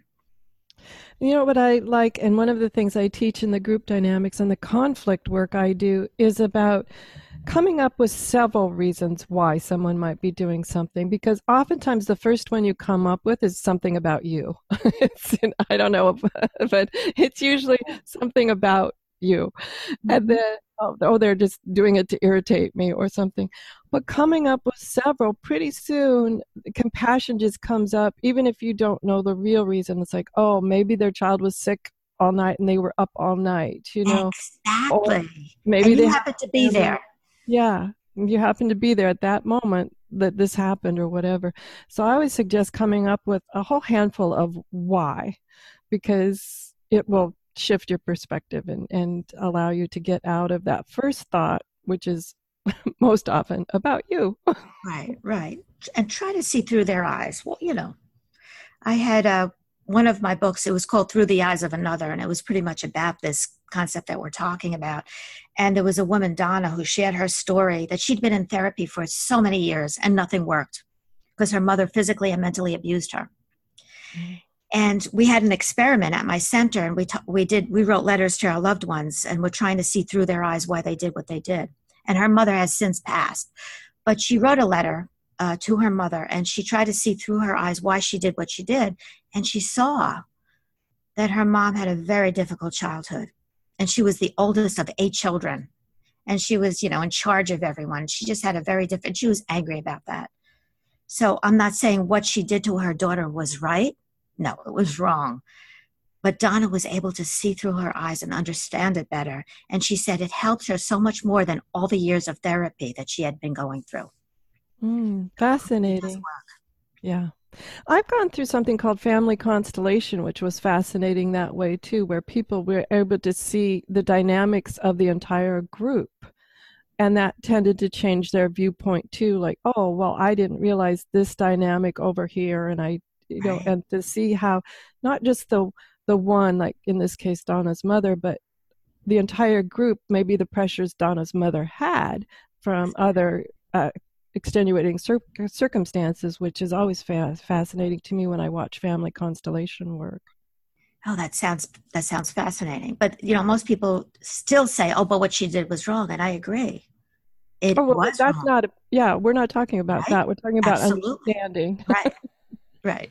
You know what I like, and one of the things I teach in the group dynamics and the conflict work I do is about coming up with several reasons why someone might be doing something, because oftentimes the first one you come up with is something about you. It's, I don't know, but it's usually something about you. And then, oh, oh, they're just doing it to irritate me or something. But coming up with several, pretty soon, compassion just comes up, even if you don't know the real reason. It's like, oh, maybe their child was sick all night and they were up all night, you know. Exactly. Or maybe and they you happen to be there. Yeah, you happen to be there at that moment that this happened or whatever. So I always suggest coming up with a whole handful of why, because it will shift your perspective and, and allow you to get out of that first thought, which is most often about you. Right, right. And try to see through their eyes. Well, you know, I had uh, one of my books, it was called Through the Eyes of Another, and it was pretty much about this concept that we're talking about. And there was a woman, Donna, who shared her story that she'd been in therapy for so many years and nothing worked because her mother physically and mentally abused her. Mm-hmm. And we had an experiment at my center, and we t- we did we wrote letters to our loved ones, and we're trying to see through their eyes why they did what they did. And her mother has since passed, but she wrote a letter uh, to her mother, and she tried to see through her eyes why she did what she did, and she saw that her mom had a very difficult childhood, and she was the oldest of eight children, and she was, you know, in charge of everyone. She just had a very different. She was angry about that. So I'm not saying what she did to her daughter was right. No, it was wrong. But Donna was able to see through her eyes and understand it better. And she said it helped her so much more than all the years of therapy that she had been going through. Mm, fascinating. Yeah. I've gone through something called family constellation, which was fascinating that way too, where people were able to see the dynamics of the entire group. And that tended to change their viewpoint too. Like, oh, well, I didn't realize this dynamic over here. And I You know, right. And to see how not just the the one, like in this case, Donna's mother, but the entire group, maybe the pressures Donna's mother had from other uh, extenuating cir- circumstances, which is always fa- fascinating to me when I watch family constellation work. Oh, that sounds that sounds fascinating. But you know, most people still say, "Oh, but what she did was wrong," and I agree. It oh, well, was that's wrong. not. A, yeah, we're not talking about right? that. We're talking about Absolutely. understanding. Right. Right.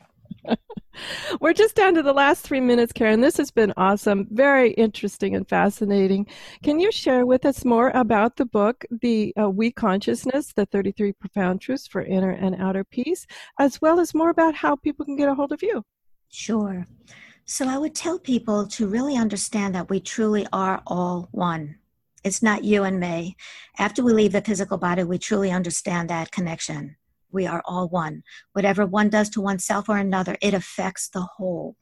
We're just down to the last three minutes, Karen. This has been awesome, very interesting and fascinating. Can you share with us more about the book, The uh, We Consciousness, the thirty-three Profound Truths for Inner and Outer Peace, as well as more about how people can get a hold of you? Sure. So I would tell people to really understand that we truly are all one. It's not you and me. After we leave the physical body, we truly understand that connection. We are all one. Whatever one does to oneself or another, it affects the whole.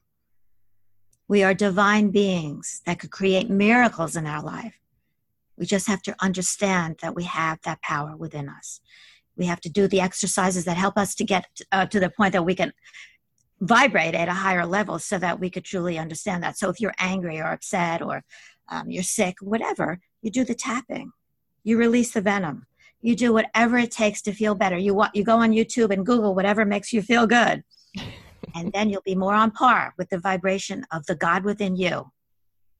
We are divine beings that could create miracles in our life. We just have to understand that we have that power within us. We have to do the exercises that help us to get uh, to the point that we can vibrate at a higher level so that we could truly understand that. So if you're angry or upset or um, you're sick, whatever, you do the tapping. You release the venom. You do whatever it takes to feel better. You want, you go on YouTube and Google whatever makes you feel good. And then you'll be more on par with the vibration of the God within you.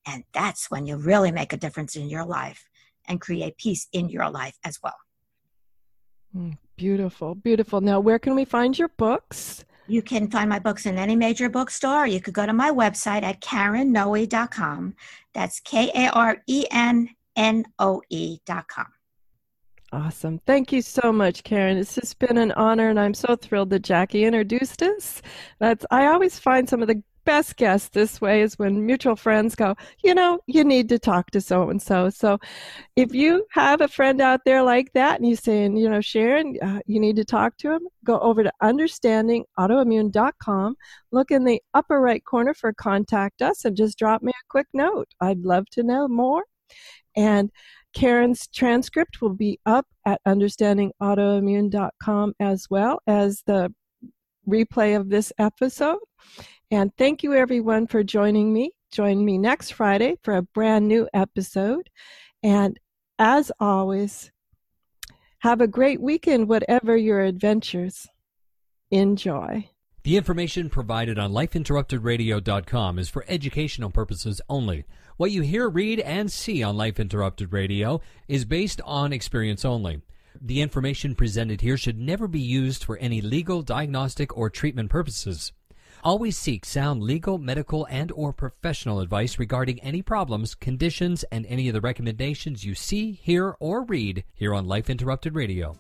And that's when you really make a difference in your life and create peace in your life as well. Mm, beautiful, beautiful. Now, where can we find your books? You can find my books in any major bookstore. You could go to my website at karen noe dot com. That's K A R E N N O E dot com. Awesome. Thank you so much, Karen. It's just been an honor, and I'm so thrilled that Jackie introduced us. That's I always find some of the best guests this way is when mutual friends go, you know, you need to talk to so-and-so. So if you have a friend out there like that and you're saying, you know, Sharon, uh, you need to talk to him, go over to understanding autoimmune dot com, look in the upper right corner for contact us, and just drop me a quick note. I'd love to know more. And Karen's transcript will be up at understanding autoimmune dot com as well as the replay of this episode. And thank you, everyone, for joining me. Join me next Friday for a brand new episode. And as always, have a great weekend, whatever your adventures. Enjoy. The information provided on life interrupted radio dot com is for educational purposes only. What you hear, read, and see on Life Interrupted Radio is based on experience only. The information presented here should never be used for any legal, diagnostic, or treatment purposes. Always seek sound legal, medical, and or professional advice regarding any problems, conditions, and any of the recommendations you see, hear, or read here on Life Interrupted Radio.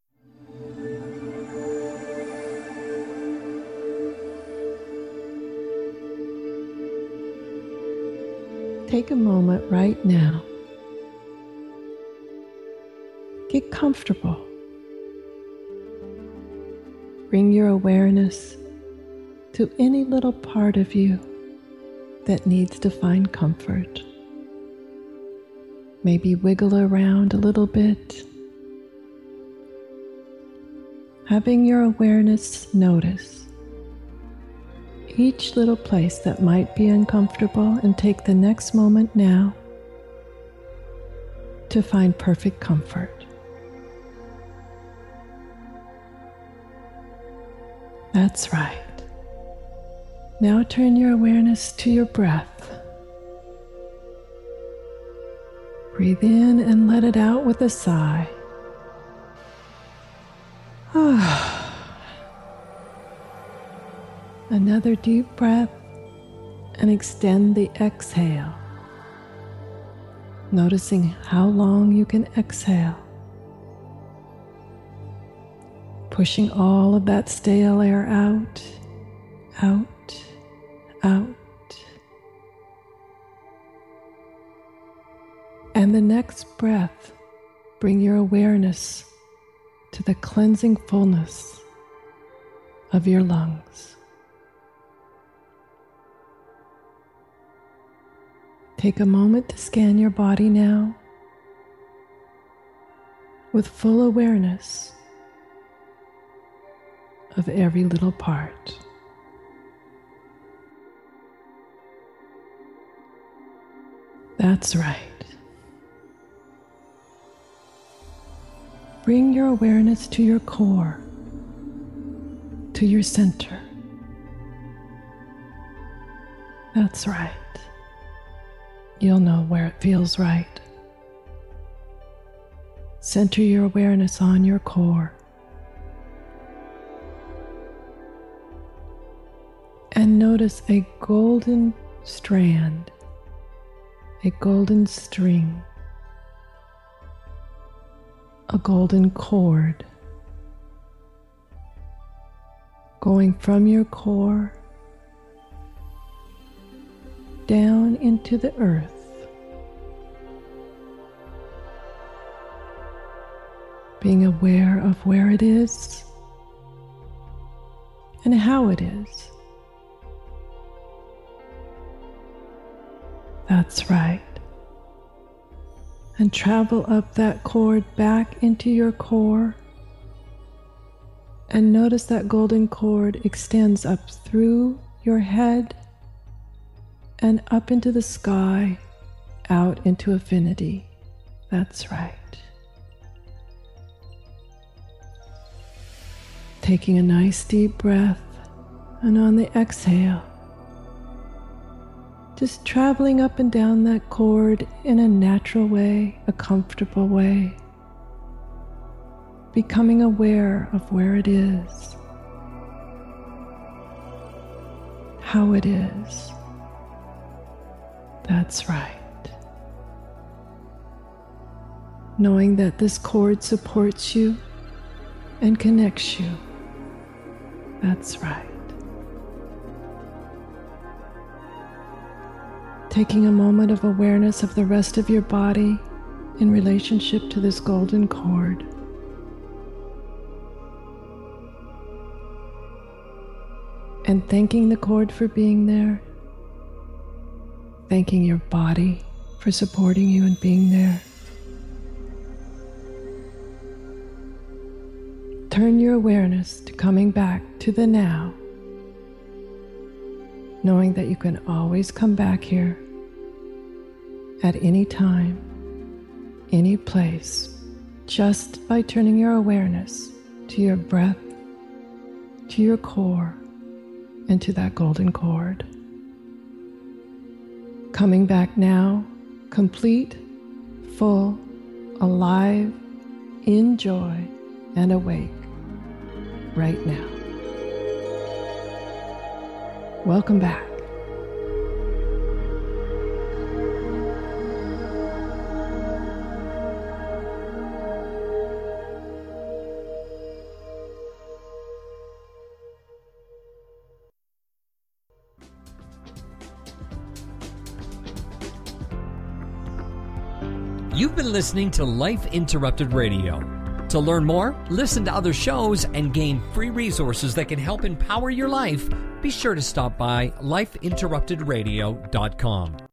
Take a moment right now. Get comfortable. Bring your awareness to any little part of you that needs to find comfort. Maybe wiggle around a little bit. Having your awareness notice each little place that might be uncomfortable, and take the next moment now to find perfect comfort. That's right. Now turn your awareness to your breath. Breathe in and let it out with a sigh. Another deep breath and extend the exhale. Noticing how long you can exhale. Pushing all of that stale air out, out, out. And the next breath, bring your awareness to the cleansing fullness of your lungs. Take a moment to scan your body now with full awareness of every little part. That's right. Bring your awareness to your core, to your center. That's right. You'll know where it feels right. Center your awareness on your core. And notice a golden strand, a golden string, a golden cord going from your core down into the earth. Being aware of where it is and how it is. That's right. And travel up that cord back into your core. And notice that golden cord extends up through your head and up into the sky, out into infinity. That's right. Taking a nice deep breath, and on the exhale, Just traveling up and down that cord in a natural way, a comfortable way. Becoming aware of where it is, how it is. That's right. Knowing that this cord supports you and connects you. That's right. Taking a moment of awareness of the rest of your body in relationship to this golden cord. And thanking the cord for being there. Thanking your body for supporting you and being there. Turn your awareness to coming back to the now, knowing that you can always come back here at any time, any place, just by turning your awareness to your breath, to your core, and to that golden cord. Coming back now, complete, full, alive, in joy, and awake. Right now. Welcome back. You've been listening to Life Interrupted Radio. To learn more, listen to other shows, and gain free resources that can help empower your life, be sure to stop by life interrupted radio dot com.